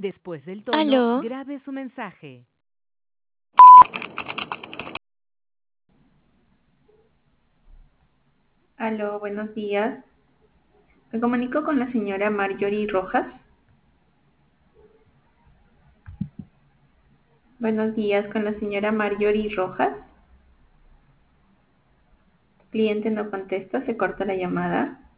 Después del tono, Aló, grabe su mensaje. Aló, buenos días. Me comunico con la señora Marjorie Rojas. Buenos días con la señora Marjorie Rojas. Cliente no contesta, se corta la llamada.